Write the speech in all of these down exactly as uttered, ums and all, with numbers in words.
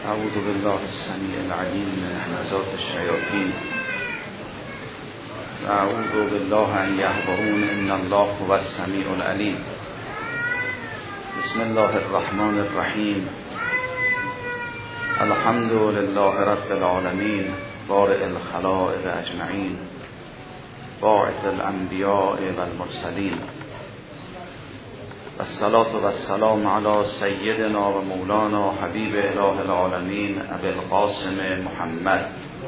اعوذ بالله السمیع العلیم من همزات الشیاطین و اعوذ بالله ان یحضرون ان الله هو السمیع العلیم. بسم الله الرحمن الرحیم. الحمد لله رب العالمین بارئ الخلائق اجمعین باعث الانبیاء والمرسلین. الصلاة والسلام على سیدنا و مولانا حبیب اله العالمین ابی القاسم محمد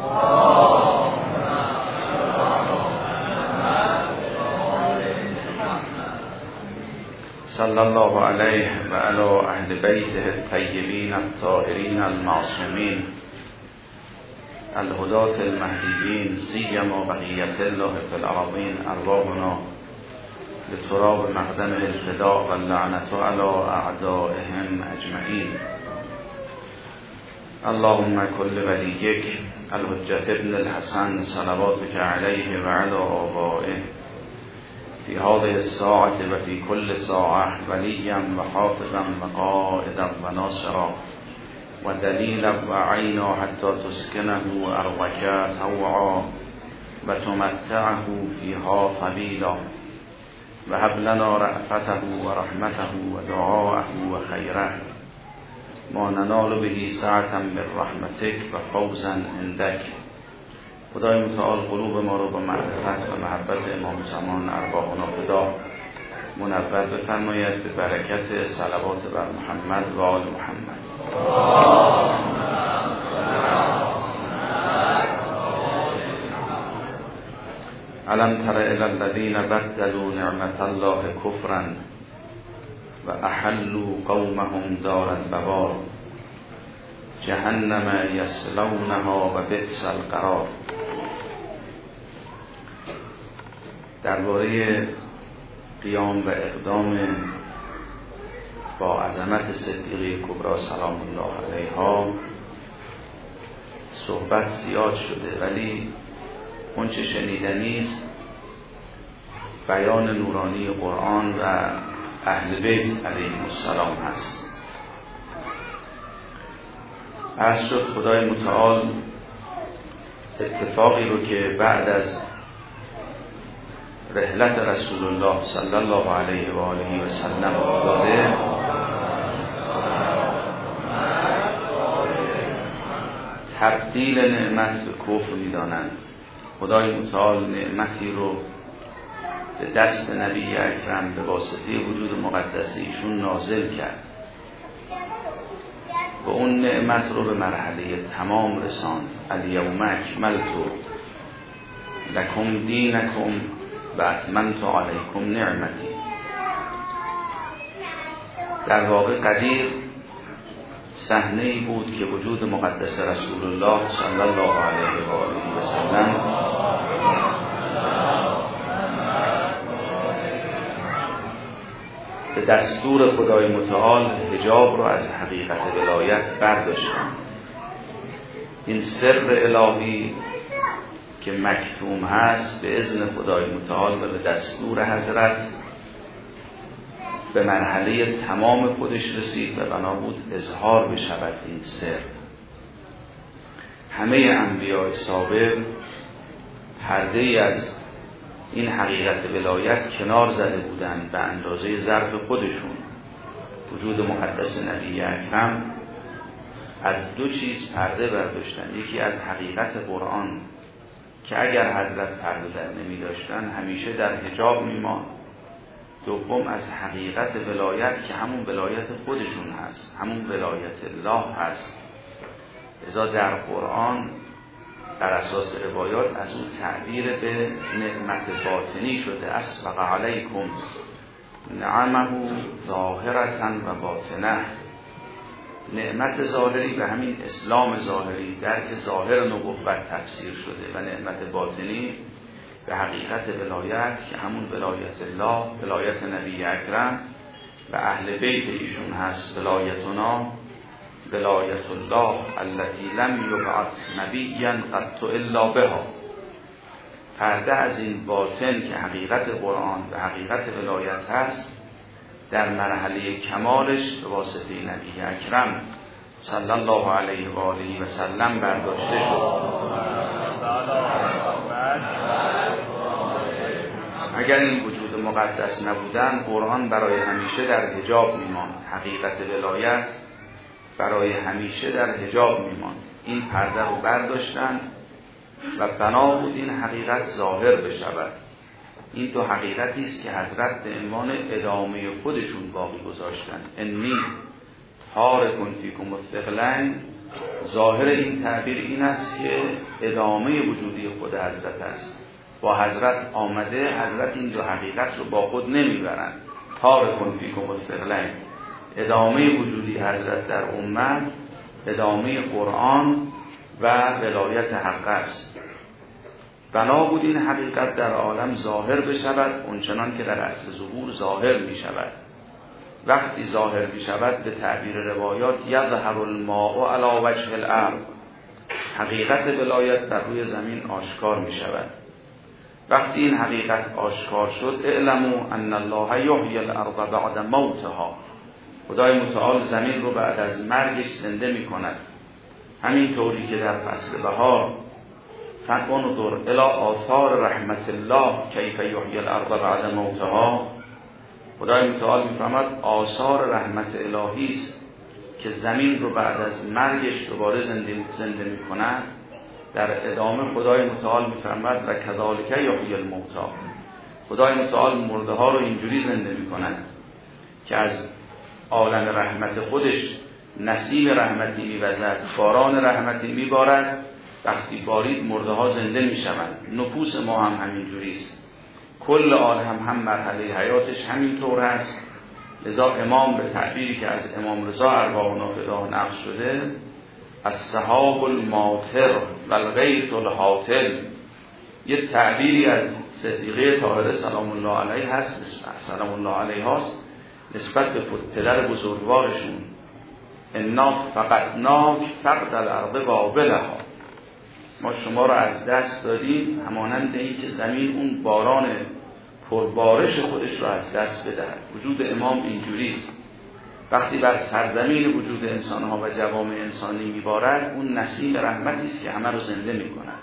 صلی الله علیه و علی اهل بیته الطیبین الطاهرین المعصومین الهداة المهدیین سیما بقیة الله فی الارضین. ارواحنا لتراب مقدم الفداء و اللعنت علی اعدائهم اجمعین. اللهم كل ولیک الحجة ابن الحسن صلواتك علیه و علی آبائه فی هذه الساعة و فی کل ساعة ولیا و حافظا و قائدا و ناصرا و دلیلا و عینا حتی تسکنه ارضک طوعا و تمتعه فیها طویلا و هب لنا رأفته و رحمته و دعاءه و خیره ما ننال به سعة من رحمتک و فوزا عندک. خدای متعال قلوب ما رو با معرفت و محبت امام زمان ارواحنا فدا منور بفرماید به برکت صلوات بر محمد و آل محمد. الم تر الی الذین بدلوا نعمت الله کفرا و احلوا قومهم دار البوار جهنم یصلونها و بئس القرار. درباره قیام و اقدام با عظمت صدیقه کبری سلام الله علیها صحبت زیاد شده، ولی اون چه شنیدنی است بیان نورانی قرآن و اهل بیت علیهم السلام هست. عرض شد خدای متعال اتفاقی رو که بعد از رحلت رسول الله صلی الله علیه و آله و سلم افتاده تبدیل نعمت به کفر می‌دانند. خدای متعال نعمتی رو به دست نبی اکرم به واسطه وجود مقدس ایشون نازل کرد و اون نعمت رو به مرحله تمام رساند. الیوم اکملت لکم دینکم و اتممت علیکم نعمتی. در واقع قدیر صحنه‌ای بود که وجود مقدس رسول الله صلی الله علیه و آله و سلم به دستور خدای متعال حجاب رو از حقیقت ولایت برداشتند. این سر الهی که مکتوم هست به اذن خدای متعال و به دستور حضرت به مرحله تمام خودش رسید و بنا بود اظهار بشود این سر. همه انبیاء سابق پرده ای از این حقیقت ولایت کنار زده بودند به اندازه ظرف خودشون. وجود مقدس نبی اکرم از دو چیز پرده برداشتن. یکی از حقیقت قرآن که اگر حضرت پرده در نمی داشتن همیشه در حجاب می ماند. دوم از حقیقت ولایت که همون ولایت خودشون هست، همون ولایت الله هست. لذا در قرآن بر اساس روایات از اون تعبیر به نعمت باطنی شده. اسبق علیکم نعمه ظاهرة و باطنه. نعمت ظاهری به همین اسلام ظاهری درک ظاهر نبوت تفسیر شده و نعمت باطنی به حقیقت ولایت که همون ولایت الله، ولایت نبی اکرم و اهل بیت ایشون هست. ولایتنا ولایت الله التي لم یبعث نبیا قط الا بها. پرده از این باطن که حقیقت قرآن و حقیقت ولایت هست در مرحله کمالش به واسطه نبی اکرم صلی الله علیه و آله و سلم برداشته شد. اگر این وجود مقدس نبودن، قرآن برای همیشه در حجاب میماند، حقیقت ولایت برای همیشه در حجاب میماند. این پرده رو برداشتن و بنا بود این حقیقت ظاهر بشود. این دو حقیقتی است که حضرت به عنوان ادامه خودشون باقی گذاشتن. انی تارکن فیکم الثقلین، ظاهر این تعبیر این است که ادامه وجودی خود حضرت است. با حضرت آمده، حضرت این دو حقیقت رو با خود نمیبرند. تارکن فیکم الثقلین، ادامه وجودی حضرت در امت، ادامه قرآن و ولایت حق است. بنا بود این حقیقت در عالم ظاهر بشود، اونچنان که در اصل ظهور ظاهر می شود. وقتی ظاهر می شود، به تعبیر روایات یظهر الماء علی وجه الارض، حقیقت ولایت در روی زمین آشکار می شود. وقتی این حقیقت آشکار شد، اعلموا ان الله یحیی الارض بعد موتها، خدای متعال زمین رو بعد از مرگش زنده می کند. همین طوری که در فصل بهار فانظر الی آثار رحمت الله کیف یحیی الارض بعد موتها، خدای متعال می‌فرماید آثار رحمت الهی است که زمین رو بعد از مرگش دوباره زنده زنده می‌کند. در ادامه خدای متعال می‌فرماید و کذالک یحیی الموتی، خدای متعال مرده ها رو اینجوری زنده می‌کند که از عالم رحمت خودش نسیم رحمتی می‌وزد، باران رحمتی می‌بارد. وقتی بارید مرده ها زنده می‌شوند. نفوس ما هم همینجوری است. کل عالم هم مرحله حیاتش همینطور هست. لذا امام به تعبیری که از امام رضا ارواحنا فداه نقل شده، السحاب الماطر و الغیث الحاطل، یه تعبیری از صدیقه طاهره سلام الله علیه هست، سلام الله علیه هست نسبت به پدر بزرگوارشون. انا فقدناک فقد الارض وابلها، ما شما را از دست دادیم همانند این که زمین اون باران پربارش خودش را از دست بدهد. وجود امام اینجوریست. وقتی بر سرزمین وجود انسانها و جوامع انسانی میبارد، اون نسیم رحمتی است که همه رو زنده میکند.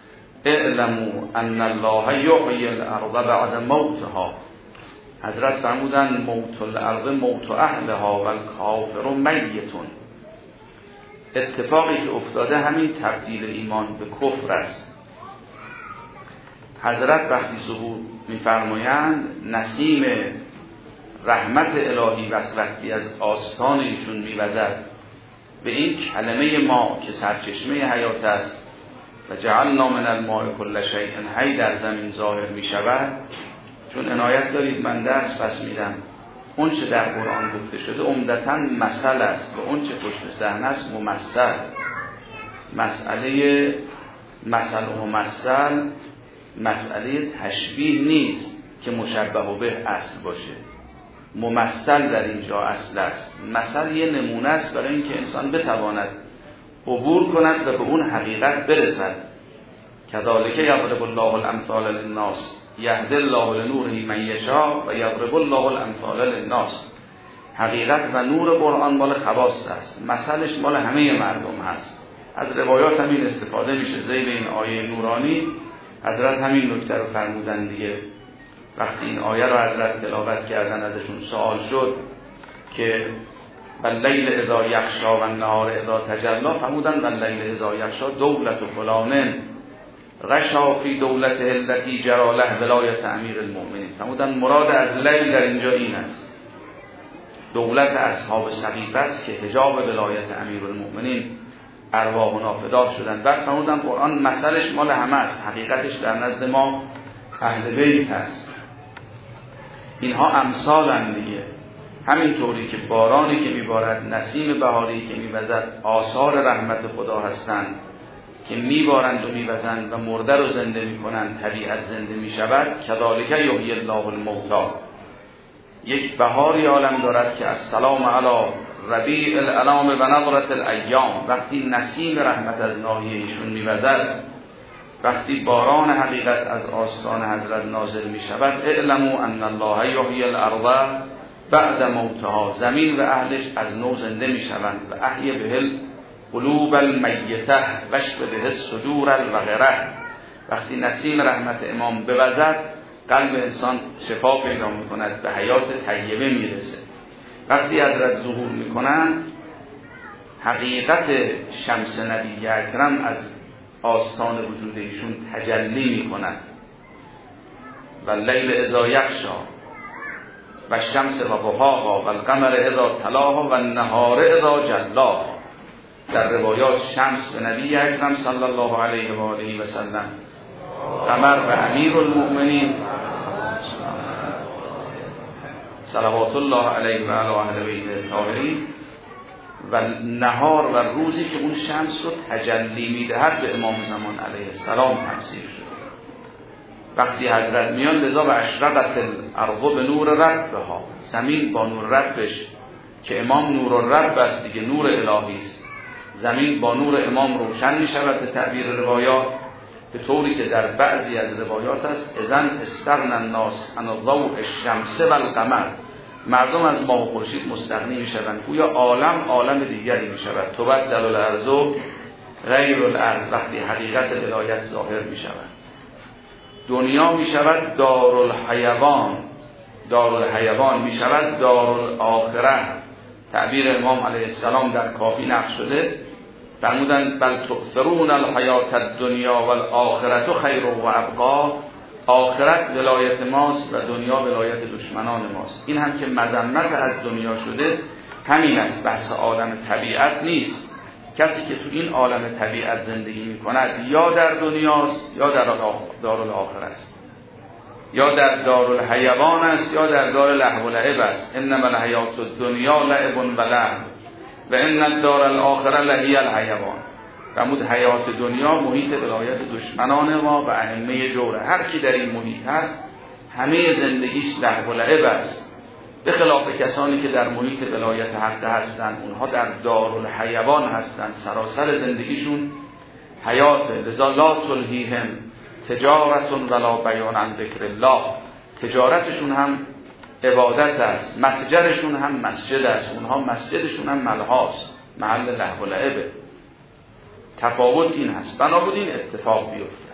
اعلموا ان الله یحیی الارض بعد موتها، حضرت فرمودن موت الارض موت اهلها و الکافر میتون. اتفاقی که افتاده همین تبدیل ایمان به کفر است. حضرت وقتی ظهور می‌فرمایند نسیم رحمت الهی وقتی از آستان ایشون می‌وزد به این کلمه ما که سرچشمه حیات است و جعلنا من الماء کل شیء حی در زمین ظاهر می‌شود. چون عنایت دارید من درس پس میدم، اون چه در قرآن گفته شده عمدتاً مثل است و اون چه پشت صحنه است ممثل. مسئله مثل و ممثل مسئله تشبیه نیست که مشبه به اصل باشه. ممثل در اینجا اصل است. مثل یه نمونه است برای اینکه انسان بتواند عبور کند و به اون حقیقت برسد. کذالک یضرب الله الامثال للناس یهدی الله لنوره من یشاء و یضرب الله الامثال للناس. حقیقت و نور قرآن مال خواص است، مثلش مال همه مردم هست. از روایات همین استفاده میشه. زیر این آیه نورانی حضرت همین نکته رو فرمودن دیگه. وقتی این آیه رو حضرت تلاوت کردن ازشون سوال شد که واللیل اذا یغشی و النهار اذا تجلی، فرمودن واللیل اذا یغشی دولت فلان غشا فی دولته التي جرى له ولایت امیر المؤمنین. فرمودن مراد از لیل در اینجا این است، دولت اصحاب سقیفه است که حجاب ولایت امیر المؤمنین ارواحنا فدا شدن. بعد فرمودن قرآن مثلش مال همه است، حقیقتش در نزد ما اهل بیت است. اینها امثالن دیگه. همینطوری که بارانی که میبارد، نسیم بهاری که میوزد آثار رحمت خدا هستند که میبارند و میوزند و مرده رو زنده میکنند، طبیعت زنده میشود. کذالک یحیی الله الموتی، یک بهاری عالم دارد که السلام علی ربیع الانام و نظرة الایام. وقتی نسیم رحمت از ناحیه ایشون میوزد، وقتی باران حقیقت از آستان حضرت نازل میشود، اعلموا ان الله یحیی الارض بعد موتها، زمین و اهلش از نو زنده می شوند. و احی بهل قلوب المیته وشب به الصدور الوغره. وقتی نسیم رحمت امام بوزد قلب انسان شفا پیدا می کند، به حیات طیبه می رسه. وقتی حضرت ظهور می کنند حقیقت شمس نبی اکرم از آستان وجود ایشون تجلی می کند. و لیل اذا یغشا و الشمس و ضحاها و القمر اذا تلاها و النهار اذا جلاها. در روایات شمس به نبی اکرم صلی الله علیه و آله و سلم، قمر به امیر المؤمنین صلوات الله علیه و علی اهل بیت الطاهرین، و نهار و روزی که اون شمس رو تجلی میدهد به امام زمان علیه السلام تفسیر شد. وقتی حضرت میان لذا و اشرقت الارض به نور ربها، زمین با نور ربش که امام نور الرب است دیگه، نور الهی است. زمین با نور امام روشن می شود به تعبیر روایات، به طوری که در بعضی از روایات است اذن استغنى الناس عن ضوء الشمس و القمر، مردم از ماه و خورشید مستغنی می شوند، گویا عالم عالم دیگری می شود. تبدل الارض غیر الارض، وقتی حقیقت ولایت ظاهر می شود. دنیا می شود دارالحیوان، دارالحیوان می شود دارالآخره. تعبیر امام علیه السلام در کافی نقل شده، فرمودند بل تؤثرون الحیات الدنیا والآخرة خیر و ابقا. آخرت ولایت ماست و دنیا ولایت دشمنان ماست. این هم که مذمت از دنیا شده همین است، بحث عالم طبیعت نیست. کسی که تو این عالم طبیعت زندگی می کند یا در دنیاست یا در دارالآخرة است، یا در دارالحیوان است یا در دار لهو و لعب است. انما الحیات الدنیا لعب و لهو و ان الدار الاخره لهی الحیوان. فرمود حیات دنیا محیط ولایت دشمنان ما و ائمه جوره. هر کی در این محیط هست همه زندگیش لهو و لعب است، به خلاف کسانی که در محیط ولایت حق هستند، اونها در دارالحیوان هستند، سراسر زندگیشون حیات. لذا لا تلهیهم تجارت ولا بیان عن ذکر الله. تجارتشون هم عبادت است، متجرشون هم مسجد است، اونها مسجدشون هم ملهاست، محل لهو و لعبه. تفاوت این هست. بنابراین اتفاق بیفته،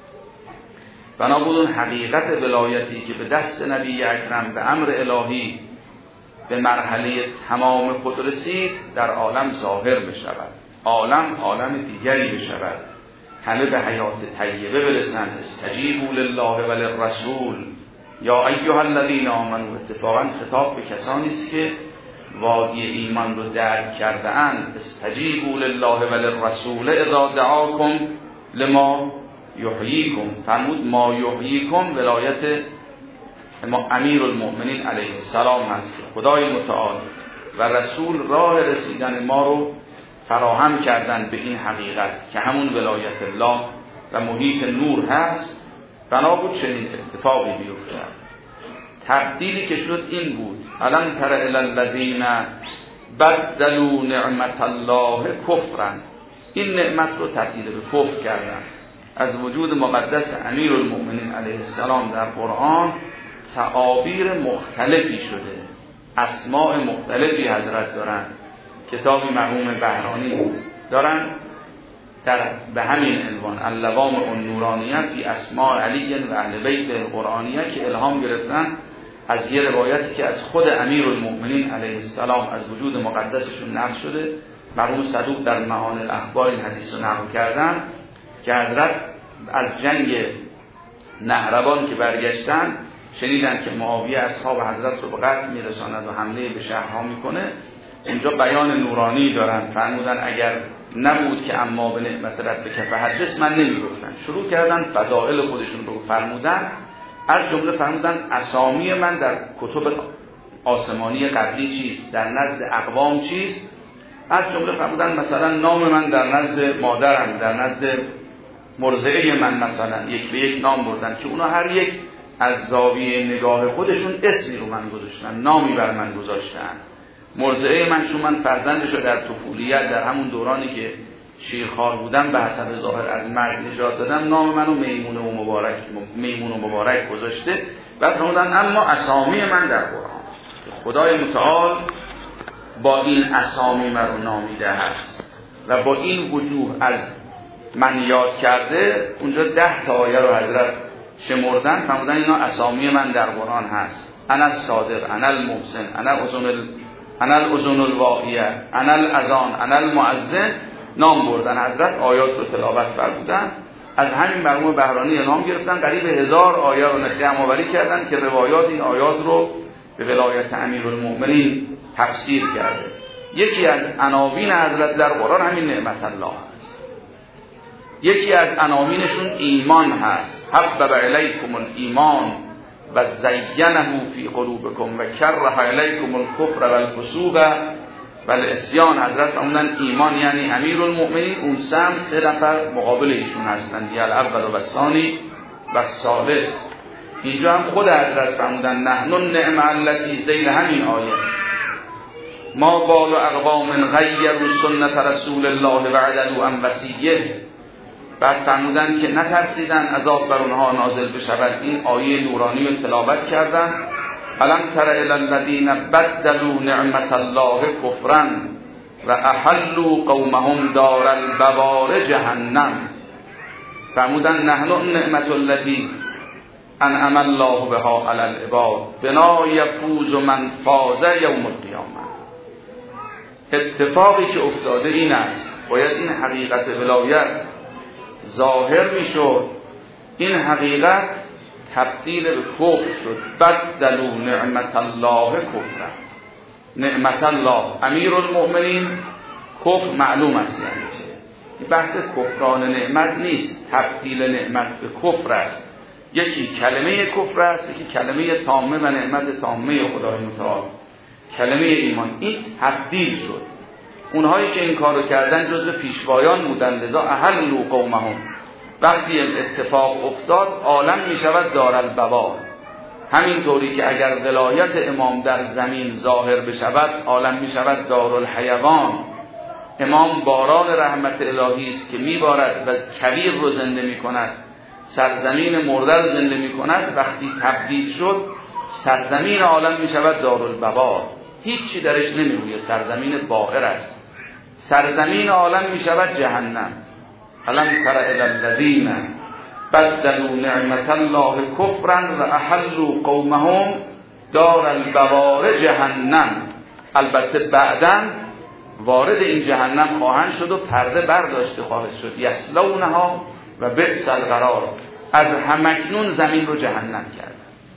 بنابراین حقیقت ولایتی که به دست نبی اکرم به امر الهی به مرحله تمام خود رسید در عالم ظاهر بشود، عالم عالم دیگری بشود، همه به حیات طیبه برسند. استجیبوا لله و للرسول یا ایها الذین آمنوا. اتفاقا خطاب به کسانی است که وادی ایمان رو درک کرده اند. استجیبوا لله و للرسول اذا دعاکم لما یحییکم. فرمود ما یحییکم ولایت امیر المؤمنین علیه السلام است. خدای متعال و رسول راه رسیدن ما رو فراهم کردن به این حقیقت که همون ولایت الله و محیط نور هست. بنابود چنین اتفاقی بیفتد. تبدیلی که شد این بود: الم تر الی الذین بدلوا نعمت الله کفرا. این نعمت رو تبدیل به کفر کردن. از وجود مقدس امیر المؤمنین علیه السلام در قرآن تعابیر مختلفی شده، اسماء مختلفی حضرت دارن. کتابی مرحوم بهرانی دارن در به همین عنوان اللوام النورانیه فی اسماء علی و اهل بیت القرآنیه که الهام گرفتن از یه روایتی که از خود امیر المؤمنین علیه السلام از وجود مقدسشون نقل شده. مرحوم صدوق در معانی الاخبار این حدیث رو نقل کردن که حضرت از جنگ نهروان که برگشتن شنیدن که معاویه اصحاب حضرت رو به قتل میرساند و حمله به شهرها میکنه. اونجا بیان نورانی دارن، فرمودن اگر نبود که اما به نعمت ربک فحدث من نمیگفتن. شروع کردن فضائل خودشون رو فرمودن، از جمله فرمودن اسامی من در کتب آسمانی قبلی چیست، در نزد اقوام چیست. از جمله فرمودن مثلا نام من در نزد مادرم، در نزد مرضعه من مثلا یک به یک نام بردن که اونا هر یک از زاویه نگاه خودشون اسمی رو من گذاشتن، نامی بر من گذاشتن. مرضعه من چون من فرزندشو در طفولیت در همون دورانی که شیرخوار بودم به حسب ظاهر از مرگ نجات دادم، نام منو میمون و مبارک میمون و مبارک گذاشته. بعد فرمودن اما اسامی من در قرآن. خدای متعال با این اسامی مرا نامیده هست و با این وجوه از من یاد کرده. اونجا ده تا آیه رو حضرت شمردن، فرمودن اینا اسامی من در قرآن هست. انا الصادق، انا المحسن، انا اذن ال... انا الاذن الواعیه، انا الاذان، انا المؤذن، نام بردن. حضرت آیات رو تلاوت فرمودن، از همین مرحوم بهرانی نام گرفتن، قریب هزار آیه رو جمع‌آوری کردن که روایات این آیات رو به ولایت امیرالمؤمنین تفسیر کرده. یکی از عناوین حضرت در قرآن همین نعمت الله هست. یکی از عناوینشون ایمان هست. حبب الیکم الایمان و زینه فی قلوبکم و کره الیکم الکفر والفسوق والعصیان. حضرت فرمودن ایمان یعنی امیرالمؤمنین، اون سم سه نفر مقابل ایشون هستند، یا الاول و الثانی و الثالث. اینجا هم خود حضرت فرمودن نحن النعمه التي ذیل همین آیه ما بال اقوام غیروا سنت رسول الله و عدلوا عن وصیه. بعد فرمودن که نترسیدن عذاب بر اونها نازل بشود. این آیه نورانی رو تلاوت کردن. الم تر الی الذین بدلوا نعمت الله کفرا و احلوا قومهم دار البوار جهنم. فرمودن نحن النعمت التي انعم الله بها علی العباد بنا یفوز من فاز یوم القیامه. اتفاقی که افتاده این است، باید این حقیقت ولایت ظاهر میشد. این حقیقت تبدیل به کفر شد. بدلوا نعمت الله کفر. نعمت الله امیرالمؤمنین، کفر معلوم است یعنی چه. این بحث کفران نعمت نیست، تبدیل نعمت به کفر است. یکی کلمه کفر است، یکی کلمه تامه و نعمت تامه خدای متعال، کلمه ایمان. این تبدیل شد. اونهایی که این کارو کردن جزو پیشوایان بودن، لذا احلوا قومهم. وقتی اتفاق افتاد عالم می شود دارالبوار. همینطوری که اگر ولایت امام در زمین ظاهر بشود عالم می شود دارالحیوان. امام باران رحمت الهی است که می بارد و کویر رو زنده می کند، سرزمین مرده رو زنده می کند. وقتی تبدیل شد سرزمین عالم می شود دارالبوار، هیچی درش نمی روید، سرزمین باهر است. سرزمین عالم می شود جهنم. الم تر الی الذین بدلوا نعمت الله کفرا و احلوا قومهم دار البوار جهنم. البته بعداً وارد این جهنم خواهند شد و پرده برداشته خواهد شد. یصلونها و بئس القرار. از همکنون زمین رو جهنم کرد.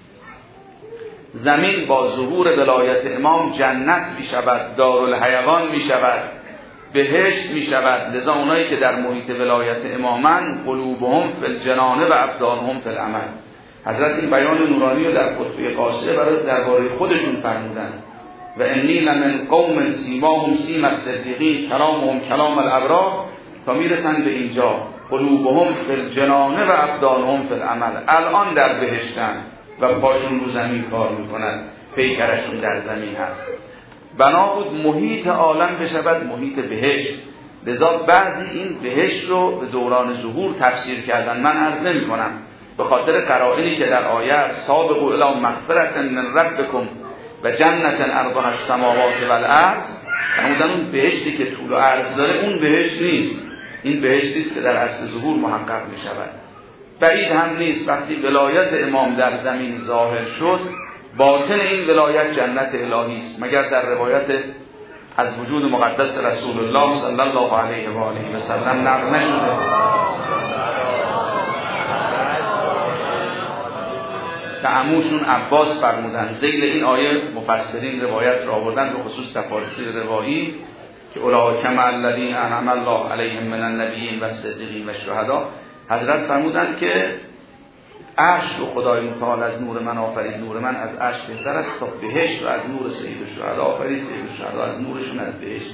زمین با ظهور ولایت امام جنت می شود، دارالحیوان می شود، بهشت می شود. لذا اونایی که در محیط ولایت امامن قلوبهم فی الجنان و ابدانهم فی العمل. حضرت این بیان نورانی رو در خطبه قاصره برای درباره خودشون فرمودن. و انی لمن قوم سیماهم سیم الصدیقین کلامهم کلام الابرار، تا میرسن به اینجا قلوبهم فی الجنان و ابدانهم فی العمل. الان در بهشتن و پاشون رو زمین کار میکنن، پیکرشون در زمین هست. بنا بود محیط عالم بشود محیط بهشت. لذا بعضی این بهشت رو به دوران ظهور تفسیر کردن. من عرض نمی کنم به خاطر قرائنی که در آیه است. سابقوا الی مغفرة من ربکم و جنت ارضها السماوات والارض. فرمودن اون بهشتی که طول و عرض داره اون بهشت نیست. این بهشتی است که در اصل ظهور محقق می شود. بعید هم نیست وقتی ولایت امام در زمین ظاهر شد باطن این ولایت جنت الهی است. مگر در روایت از وجود مقدس رسول الله صلی الله علیه و آله و سلم نقل نشده؟ که عموشون عباس فرمودن. ذیل این آیه مفسرین روایت را آوردن به خصوص تفاسیر روایی که اولئک مع الذین انعم الله علیهم من النبیین و الصدیقین و الشهدا. حضرت فرمودن که عرش رو خدای متعال از نور من آفرید، نور من از عرش بهتر است، تا بهشت رو از نور سید الشهدا آفرید، سید الشهدا از نورشون از بهشت.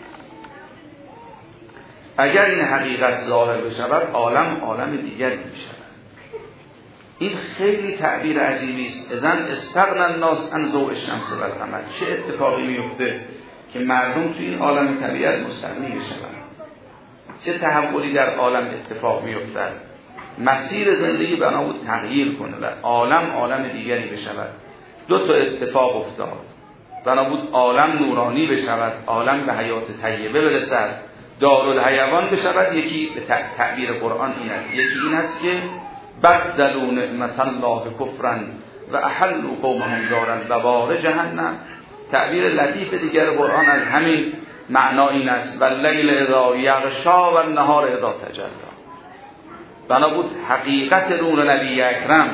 اگر این حقیقت ظاهر بشود عالم عالم دیگری میشود. این خیلی تعبیر عجیبی است. اذن استغنى الناس عن ضوء الشمس والقمر. چه اتفاقی میفته که مردم توی این عالم طبیعت مستغنی بشوند؟ چه تحولی در عالم اتفاق میافتد؟ مسیر زندگی بنا بود تغییر کنه و عالم عالم دیگری بشود. دو تا اتفاق افتاد. بنا بود عالم نورانی بشود، عالم به حیات طیبه برسد، دارالحیوان بشود. یکی به تعبیر قرآن این است، یکی این است که بدلوا نعمت الله کفرا و احلوا قومهم دار البوار جهنم. تعبیر لطیف دیگر قرآن از همین معنا این است، و اللیل اذا یغشا و النهار اذا تجلی. بنا بود حقیقت نور نبی اکرم،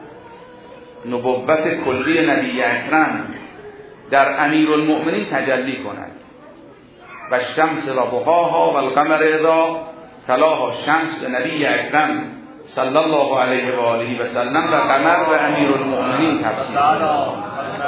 نبوت کلی نبی اکرم در امیرالمؤمنین تجلی کند. و الشمس و ضحاها و القمر اذا تلاها. شمس نبی اکرم صلی الله علیه و آله و سلم و قمر و امیرالمؤمنین تفسیر کند.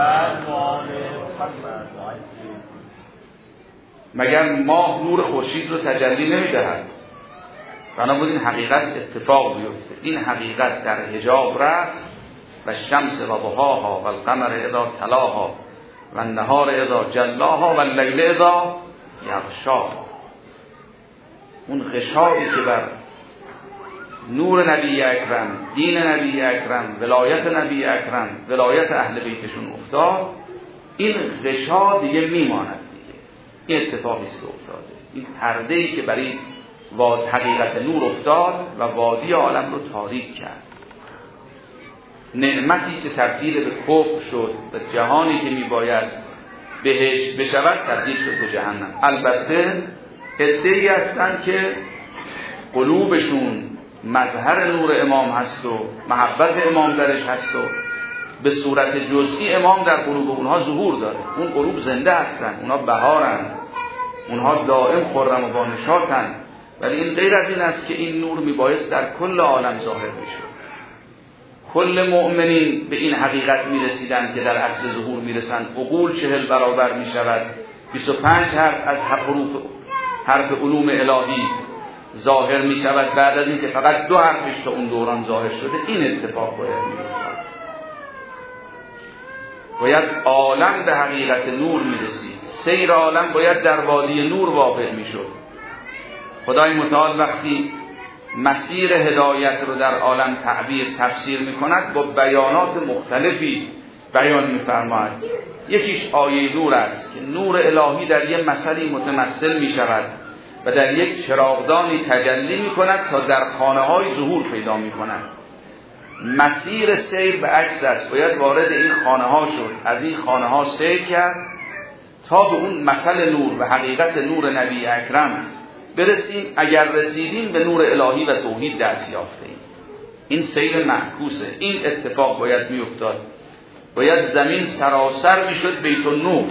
مگر ماه نور خورشید رو تجلی نمیدهد؟ بنابراین این حقیقت اتفاق بیفته. این حقیقت در حجاب رفت. و الشمس و ضحاها و القمر اذا تلاها و النهار اذا جلاها و اللیل اذا یغشاها. اون غشایی که بر نور نبی اکرم، دین نبی اکرم، ولایت نبی اکرم، ولایت اهل بیتشون افتاد، این غشا دیگه میماند دیگه. این اتفاقی است افتاده. این پرده‌ای که برای حقیقت نور افتاد و وادی عالم رو تاریک کرد. نعمتی که تبدیل به کفر شد و جهانی که میبایست بهشت بشود تبدیل شد به جهنم. البته عده‌ای هستند که قلوبشون مظهر نور امام هست و محبت امام درش هست و به صورت جزئی امام در قلوب اونها ظهور داره. اون قلوب زنده هستن، اونها بهارن، اونها دائم خرم و بانشاتن. ولی این غیر از این است که این نور میبایست در کل عالم ظاهر بشه. کل مؤمنین به این حقیقت میرسیدن که در اصل ظهور میرسند. عقول چهل برابر میشود، بیست و پنج حرف از حروف حرف علوم الهی ظاهر میشود بعد از این که فقط دو حرفش تا اون دوران ظاهر شده. این اتفاق باید میفته. باید عالم به حقیقت نور میرسید. سیر عالم باید در وادی نور واقع میشد. خدای متعال وقتی مسیر هدایت رو در عالم تعبیر تفسیر میکند با بیانات مختلفی بیان میفرماید. یکیش آیه نور است که نور الهی در یک مسئله متمثل میشود و در یک چراغدانی تجلی میکند تا در خانه های ظهور پیدا میکند. مسیر سیر به عکس است. باید وارد این خانه ها شد، از این خانه ها سیر کرد تا به اون مثل نور و حقیقت نور نبی اکرم برسیم. اگر رسیدیم به نور الهی و توحید دست یافتیم. این سیر معکوسه. این اتفاق باید میافتاد. باید زمین سراسر میشد بیت النور.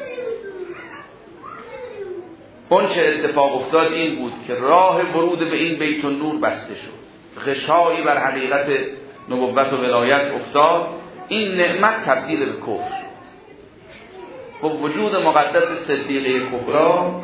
اون چه اتفاق افتاد این بود که راه ورود به این بیت النور بسته شد. غشایی بر حقیقت نبوت و ولایت افتاد. این نعمت تبدیل به کفر. با وجود مقدس صدیقه کبرا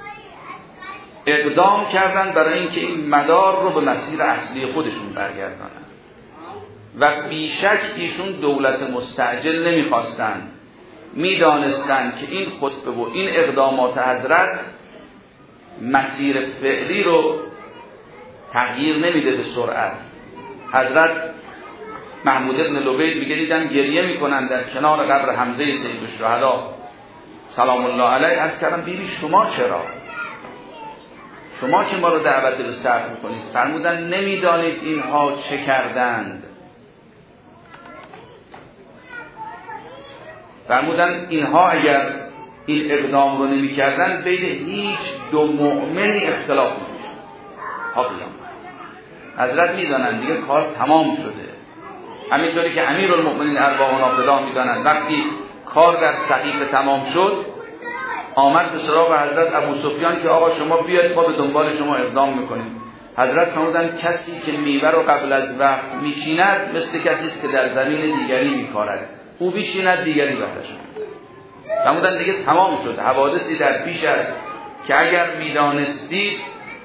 اقدام کردن برای اینکه این مدار رو به مسیر اصلی خودشون برگردانن و بیشک ایشون دولت مستعجل نمیخواستن. میدانستن که این خطبه و این اقدامات حضرت مسیر فعلی رو تغییر نمیده به سرعت. حضرت محمود ابن لبید میگه دیدن گریه میکنن در کنار قبر حمزه سید الشهدا سلام الله علیه. عرض کردم بیبی شما چرا؟ شما که ما رو دعوت به صبر میکنید. فرمودن نمیدانید اینها چه کردند. فرمودن اینها اگر این اقدام رو نمی کردن بین هیچ دو مؤمنی اختلاف نمیشه. حاضرم حضرت میدانند دیگه کار تمام شده. همینطوری که امیرالمؤمنین ارواحنا فدا میدانند وقتی کار در صحیفه تمام شد آمد به سراغ حضرت ابو سفیان که آقا شما بیاید ما به دنبال شما اقدام میکنیم. حضرت فرمودند کسی که میوه رو قبل از وقت میچیند مثل کسی است که در زمین دیگری میکارد. او بیچیند دیگری بهرش میده. فرمودند دیگه تمام شد. حوادثی در پیش است که اگر میدانستید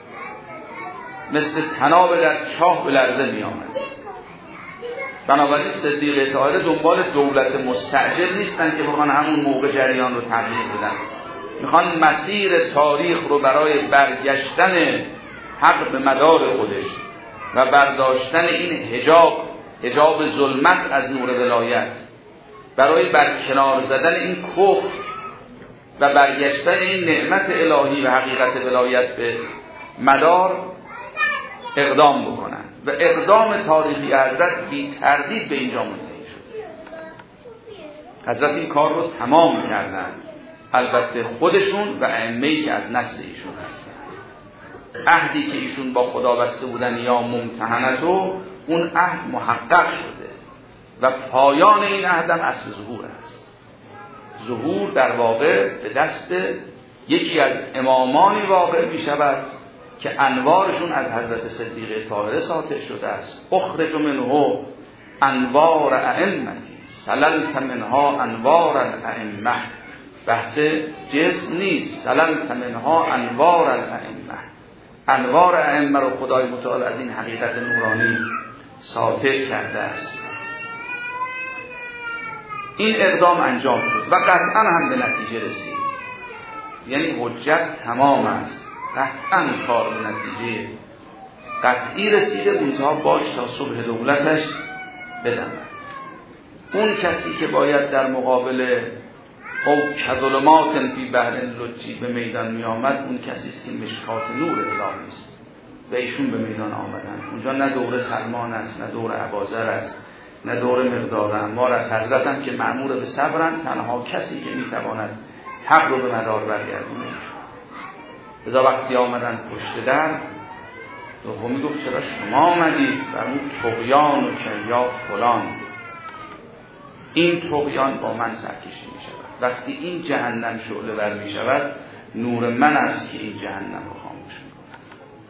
مثل طناب در چاه به لرزه میآمد. بنابراین صدیقه طاهره دنبال دولت مستعجل نیستن که بخوان همون موقع جریان رو تغییر بدن. میخوان مسیر تاریخ رو برای برگشتن حق به مدار خودش و برداشتن این حجاب حجاب ظلمت از نور ولایت برای برکنار زدن این کفر و برگشتن این نعمت الهی و حقیقت ولایت به مدار اقدام بکنن و اقدام تاریخی حضرت بی تردید به اینجا منتهی شد. حضرت این کار رو تمام کردن، البته خودشون و ائمه‌ای که از نسل ایشون هستن. عهدی که ایشون با خدا بسته بودن یا ممتحنتو، اون عهد محقق شده و پایان این عهد هم اصل ظهور است. ظهور در واقع به دست یکی از امامانی واقع می شود که انوارشون از حضرت صدیقه طاهره ساطع شده است. اخرج منه انوار ائمتی سللت منها انوار الائمه. بحث جسم نیست، سللت منها انوار الائمه. انوار ائمه رو خدای متعال از این حقیقت نورانی ساطع کرده است. این اقدام انجام شد و قطعا هم به نتیجه رسید. یعنی حجت تمام است، قطعا کار به نتیجه قطعی رسیده، منتها باش تا صبح دولتش بدمد. اون کسی که باید در مقابل او کظلمات فی بحر لجی به میدان می آمد، اون کسی است که مشکات نور الهی است و ایشون به میدان آمدن. اونجا نه دور سلمان است، نه دور ابوذر است، نه دور مقدار عمار است. حضرت هم که مأمور به صبرند، تنها کسی که میتواند حق رو به مدار برگردونه. لذا وقتی آمدن پشت در، دومی گفت چرا شما آمدید؟ فرمود طغیان و کیا فلان. این طغیان با من سرکشی می شود. وقتی این جهنم شعله ور می شود، نور من است که این جهنم رو خاموش می کند.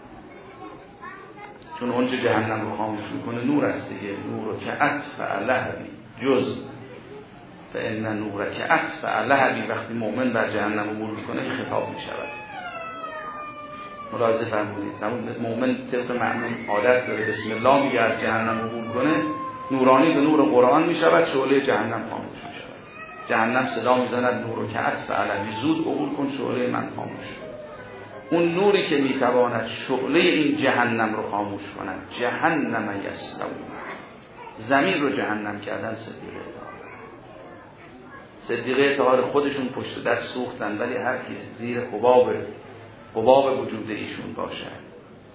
چون اونچه جهنم رو خاموش می کنه نور است دیگه. نور که اطفأ لهبی جز فإن نور که اطفأ لهبی. وقتی مؤمن بر جهنم عبور می کنه خطاب می شود. ملاحظه فرمودید مؤمن طبق معمول عادت داره بسم الله میگه از جهنم عبور کنه، نورانی به نور قرآن می شود، شعله جهنم خاموش می شود. جهنم صدا می زند نور که اطفأ لهبی، زود عبور کن شعله من خاموش. اون نوری که می تواند شعله این جهنم رو خاموش کند، جهنم یصلون، زمین رو جهنم کردن صدیقه طاهره. صدیقه طاهره خودشون پشت دست سوختن، ولی هر کس زیر حباب حباب وجود ایشون باشد،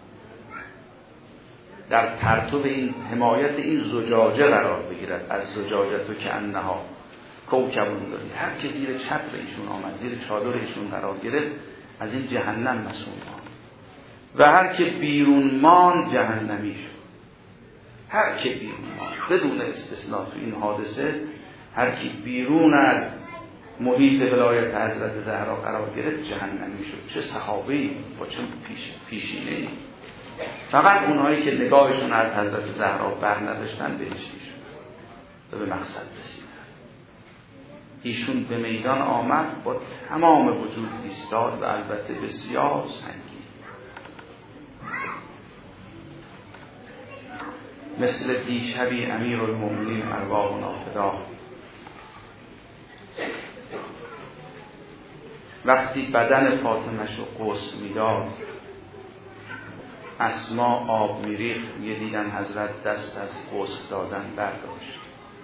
در پرتو این حمایت این زجاجه قرار بگیرد، از زجاجه تو که انها کوکبون داری، هر که زیر چتر ایشون آمد، زیر چادر ایشون قرار گرفت، از این جهنم مسئول ماند و هر که بیرون ماند جهنمی شد. هر که بیرون ماند بدون استثناء تو این حادثه، هر که بیرون از محیط ولایت حضرت زهرا قرار گرفت جهنمی شد. چه صحابه‌ای با چه پیش پیشینه‌ای. فقط اونهایی که نگاهشون از حضرت زهرا بر نداشتن بهشتی شد و به مقصد رسیدن. ایشون به میدان آمد، با تمام وجود ایستاد و البته بسیار سنگین، مثل دیشبی امیرالمومنین ارواحنا فدا. وقتی بدن فاطمه‌ش رو غسل میداد، اسما آب میریخت، یه دیدن حضرت دست از غسل دادن برداشت،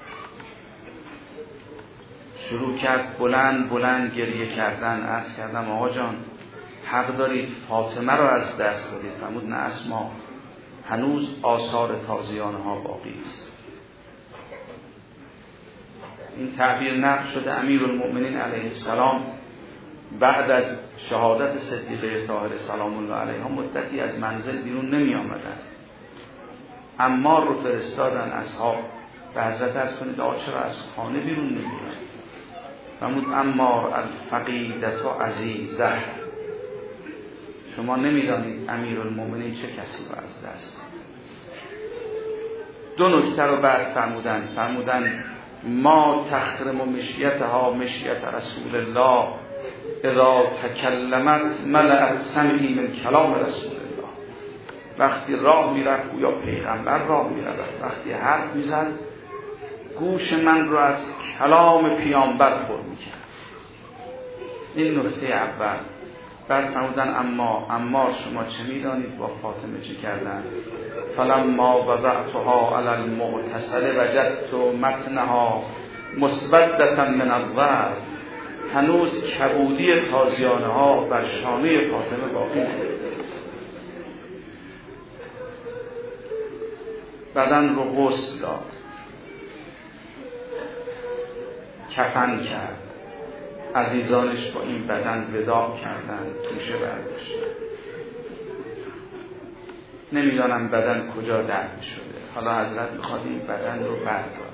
شروع کرد بلند بلند گریه کردن. عرض کردم آقا جان حق دارید فاطمه رو از دست دادید. فرمود نه اسما، هنوز آثار تازیانه ها باقی است. این تعبیر نقل شده امیرالمؤمنین علیه السلام بعد از شهادت صدیقه طاهره سلام الله علیها مدتی از منزل بیرون نمی آمدن. عمار رو فرستادن اصحاب به حضرت عرض کنید آقا چرا از خانه بیرون نمی آمد؟ فرمود عمار الفقیدة عزیزه، شما نمیدانید امیرالمؤمنین چه کسی رو از دست. دو نکته رو بعد فرمودن فرمودن ما تخرم مشیتها مشیت رسول الله اذا تکلمت ملأ سمعی من کلام رسول الله. وقتی راه میرفت یا پیغمبر راه میرفت، وقتی حرف میزد گوش من رو از کلام پیامبر پر میکرد. این نکته اول. بعد فرمودن اما اما شما چه میدانید با فاطمه چه کردن؟ فلما وضعتها علی المغتسل وجدت متنها مسودة من الضرب، هنوز کبودی تازیانه ها بر شانه فاطمه باقی مونده. بدن رو غسل داد، کفن کرد، عزیزانش با این بدن وداع کردن، توشه برداشت. نمیدانم بدن کجا درد شده، حالا حضرت میخواد این بدن رو بردارد.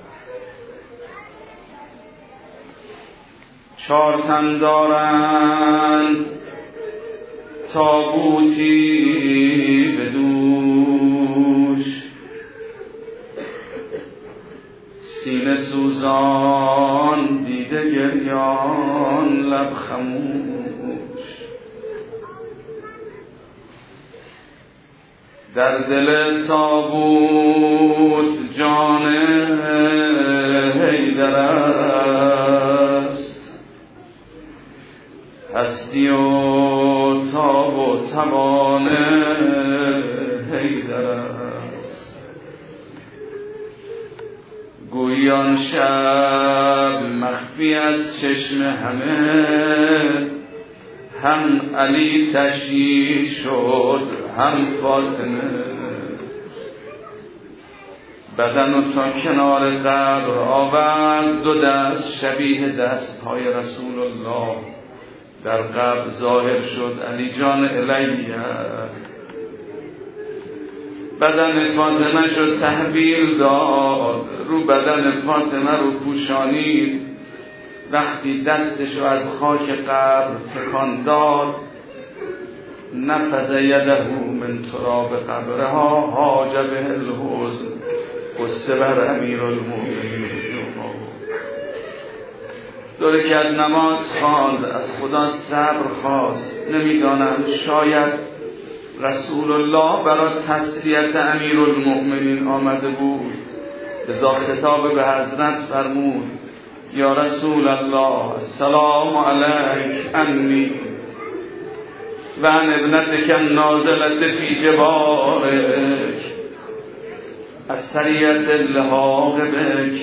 چار تن دارند تابوتی بدوش، سینه سوزان دیده گریان لب خموش. در دل تابوت جان حیدر است، هستی و تاب و توان حیدر است. گویی آن شب مخفی از چشم همه، هم علی تشییع شد هم فاطمه. بدن و تا کنار قبر آورد، دو دست شبیه دست های رسول الله در قبر ظاهر شد. علی جان الیه. بدن فاطمه شد تحویل داد، رو بدن فاطمه رو پوشانید. وقتی دستش رو از خاک قبر تکان داد، نفذ یده من تراب قبرها حاج به الحزن، قصه بر امیرالمومنین. دو رکعت نماز خواند، از خدا صبر خواست. نمیدانم شاید رسول الله برای تسلیت امیرالمومنین آمده بود، لذا خطاب به حضرت فرمود: یا رسول الله السلام علیک انی و عن ابنتک النازلة فی جوارک، از سریعت اللحاق بک.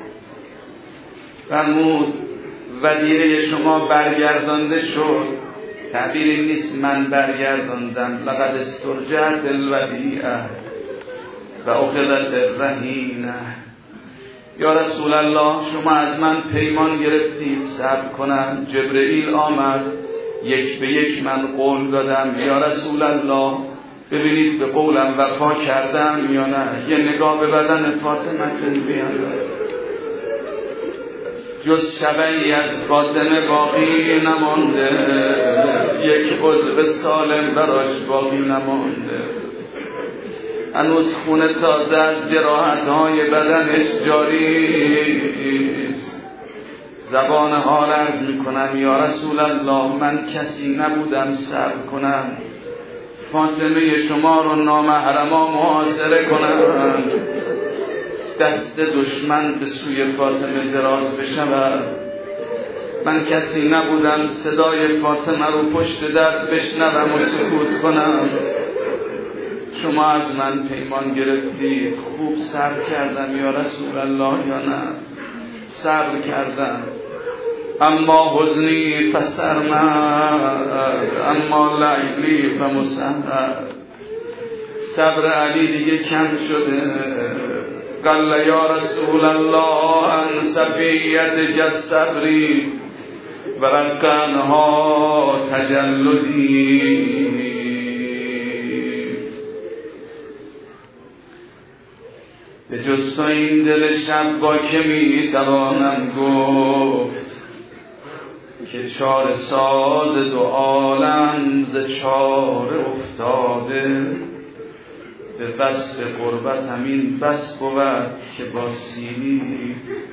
فرمود ودیعه شما برگردانده شد. تعبیری نیست من برگرداندم، لقد استرجعت الودیعه و اخذت الرهینه. یا رسول الله شما از من پیمان گرفتید صبر کنم. جبرئیل آمد، یک به یک من قول دادم. یا رسول الله ببینید به قولم وفا کردم یا نه. یه نگاه به بدن فاطمه بیانداز، جز شبهی از فاطمه باقی نمانده، یک عضو سالم براش باقی نمانده. هنوز خون تازه از جراحت‌های بدنش جاری است. زبان حال عرض می‌کنم یا رسول الله من کسی نبودم صبر کنم فاطمه شما رو نامحرما محاصره کنم، دست دشمن به سوی فاطمه دراز بشود. من کسی نبودم صدای فاطمه رو پشت در بشنوم و سکوت کنم. شما از من پیمان گرفتید، خوب صبر کردم یا رسول الله یا نه؟ صبر کردم، اما حزنی فسرمد، اما لیلی و مسهر. صبر علی دیگه کم شده. قال یا رسول الله ان صفیت جد صبری و رقنها تجلدی. به جز تو این دل شب با که می توانم گفت که چاره ساز دو عالم ز چاره افتاده. به وصف قربت همین بس بود که با سیلی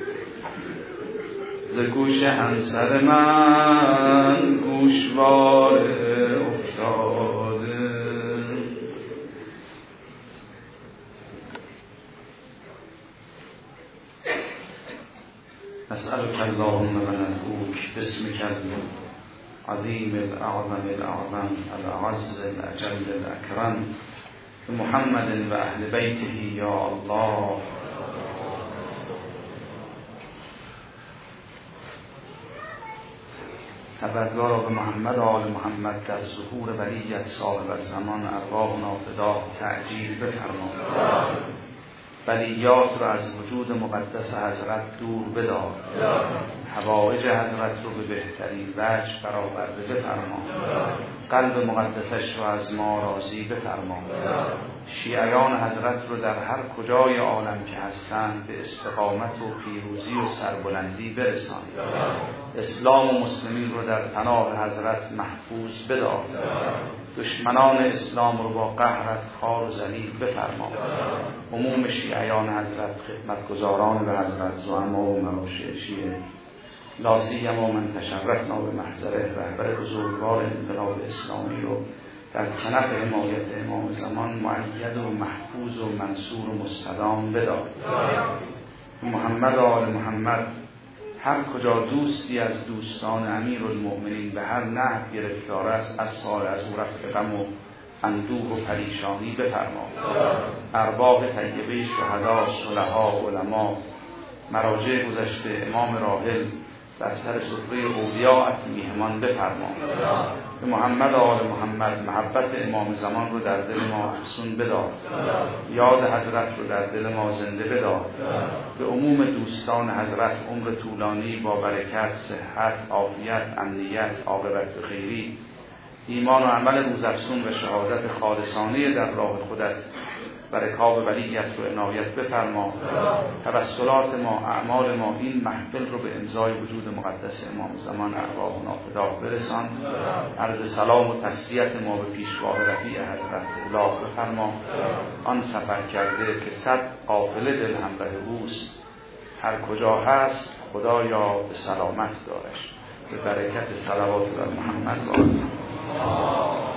ز گوش همسر من گوشوار افتاده. نسألك اللهم و ندعوك باسمك العظیم الاعظم الاعظم الاعز الاجل الاکرم محمد و اهل بیته یا الله. تبرگا را به محمد و آل محمد در ظهور ولیت صاحب زمان ارواحنا فدا تعجیل بفرما. ولیات را از وجود مقدس حضرت دور بدار. حوائج حضرت رو به بهترین وجه برآورده بفرما. قلب مقدسش را از ما راضی بفرما. شیعیان حضرت رو در هر کجای عالم که هستند به استقامت و پیروزی و سربلندی برسان. اسلام و مسلمین رو در پناه حضرت محفوظ بدار. دشمنان اسلام رو با قهرت خوار و ذلیل بفرما. عموم شیعیان حضرت، خدمتگزاران به حضرت، زعما و مراشد شیعه، لا سیما من تشرفنا به محضره، رهبر بزرگوار انقلاب اسلامی رو در کنف حمایت امام زمان مؤید و محفوظ و منصور و مستدام بدار. محمد و آل محمد هر کجا دوستی از دوستان امیرالمؤمنین به هر نحو گرفتار است، از سال از او رفع غم و اندوه و پریشانی بفرما. ارباب طیبه شهدا، صلحا، علما، مراجع گذشته، امام راحل در سر سفره اولیاءت میهمان بفرما. به محمد و آل محمد محبت امام زمان رو در دل ما افزون بدار. یاد حضرت رو در دل ما زنده بدار. به عموم دوستان حضرت عمر طولانی با برکت، صحت، عافیت، امنیت، عاقبت خیری، ایمان و عمل روزافزون و شهادت خالصانه در راه خودت و رکاب ولیت رو عنایت بفرما. توسلات ما، اعمال ما این محفل رو به امضای وجود مقدس امام زمان ارواحنا فدا برسان. عرض سلام و تسلیت ما به پیشوای رفیع حضرت اولا بفرما. آن سفر کرده که صد قافله دل همراه اوست، هر کجا هست خدایا به سلامت دارش. به برکت صلوات بر محمد و آل